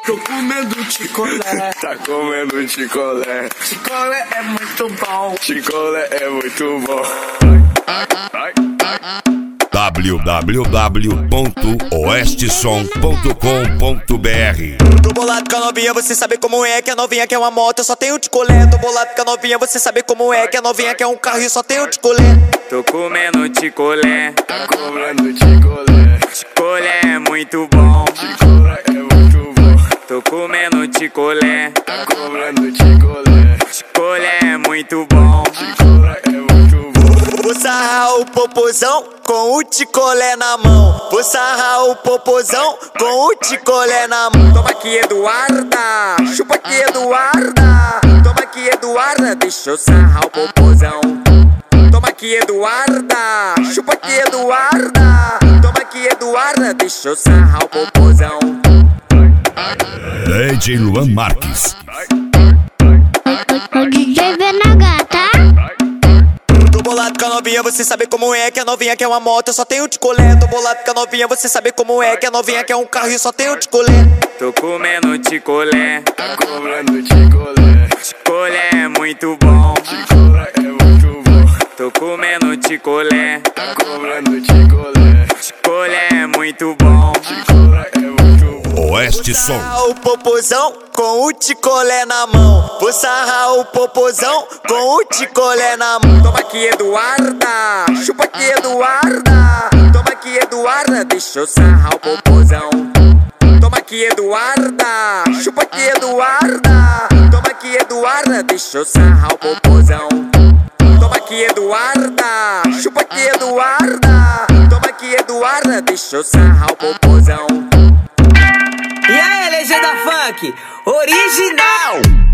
Tô comendo chicolé. Tá comendo chicolé. Chicolé é muito bom. Chicolé é muito bom. www.oestesom.com.br. Tô bolado com a novinha, você sabe como é. Que a novinha quer uma moto, eu só tenho chicolé. Tô bolado com a novinha, você sabe como é. Que a novinha quer um carro e eu só tenho chicolé. Tô comendo chicolé. Tá comendo chicolé. Chicolé é muito bom. Chicolé é muito bom. Tô comendo chicolé. Tá comendo chicolé. Chicolé é muito bom. Chicolé é muito bom. Vou sarrar o popozão com o chicolé na mão. Vou sarrar o popozão com o chicolé na mão. Toma aqui, Eduarda. Chupa aqui, Eduarda. Toma aqui, Eduarda. Deixa eu sarrar o popozão. Toma aqui, Eduarda. Chupa aqui, Eduarda. Toma aqui, Eduarda. Deixa eu sarrar o popozão. DJ Luan Marques. O DJ VNH, tá? Tô bolado com a novinha, você sabe como é. Que a novinha quer uma moto, eu só tenho chicolé. Tô bolado com a novinha, você sabe como é. Que a novinha quer um carro e eu só tenho chicolé. Tô comendo chicolé. Tá comendo chicolé. Chicolé é muito bom. Chicolé é muito bom. Tô comendo chicolé. Tá comendo chicolé. Chicolé é muito bom. Chicolé é muito bom. Oeste Som. Vou sarrar o popozão com o chicolé na mão. Vou sarrar o popozão com o chicolé na mão. Toma aqui, Eduarda. Chupa aqui, Eduarda. Toma aqui, Eduarda. Deixa eu sarrar o popozão. Toma aqui, Eduarda. Chupa aqui, Eduarda. Toma aqui, Eduarda. Deixa eu sarrar o popozão. Toma aqui, Eduarda. Chupa aqui, Eduarda. Toma aqui, Eduarda. Deixa eu sarrar o popozão. E aí, legenda funk original.